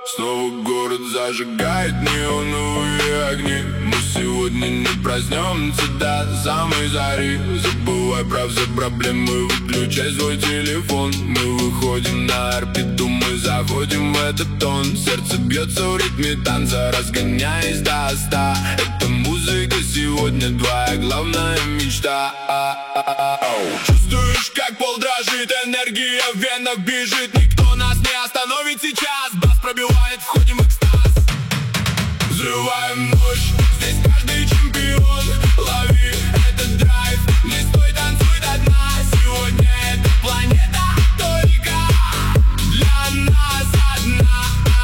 Снова город зажигает неоновые огни. Мы сегодня не проснемся до самой зари. Забывай про все проблемы, выключай свой телефон. Мы выходим на орбиту, мы заходим в этот тон. Сердце бьется в ритме танца, разгоняясь до 100. Эта музыка сегодня твоя главная мечта. Чувствуешь, как пол дрожит, энергия в венах бежит. Никто нас не остановит сейчас. Бас пробивает, входим в экстаз. Взрываем ночь, здесь каждый чемпион. Лови этот драйв, не стой, танцуй до дна. Сегодня эта планета только для нас одна.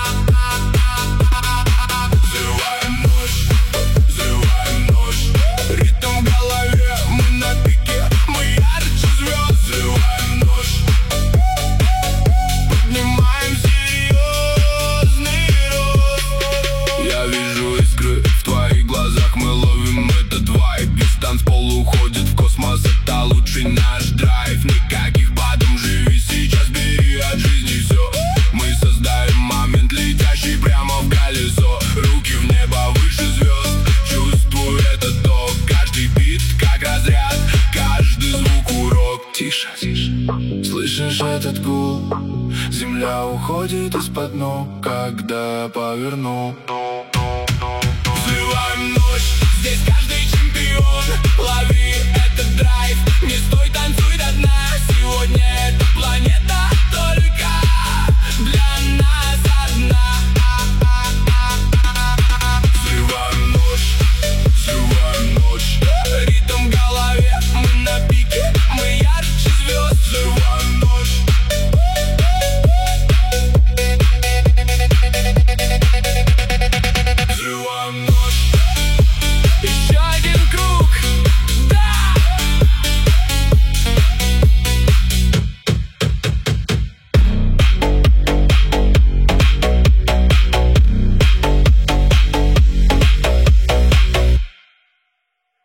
Взрываем ночь, ритм в голове, мы на пике, мы ярче звезд. Взрываем ночь, поднимаем серьезный рост. Я вижу искры в твоих глазах, мы ловим этот вайб. Весь танцпол уходит в космос, это лучший наш драйв. Никаких потом, живи сейчас, бери от жизни все. Мы создаем момент, летящий прямо в колесо. Руки в небо выше звезд, чувствую этот ток. Каждый бит как разряд, каждый звук урок. Тише, слышишь этот гул? Земля уходит из-под ног, когда поверну. Взрываем ночь, здесь каждый чемпион. Лови этот драйв, не стой, танцуй до дна. Сегодня эта планета только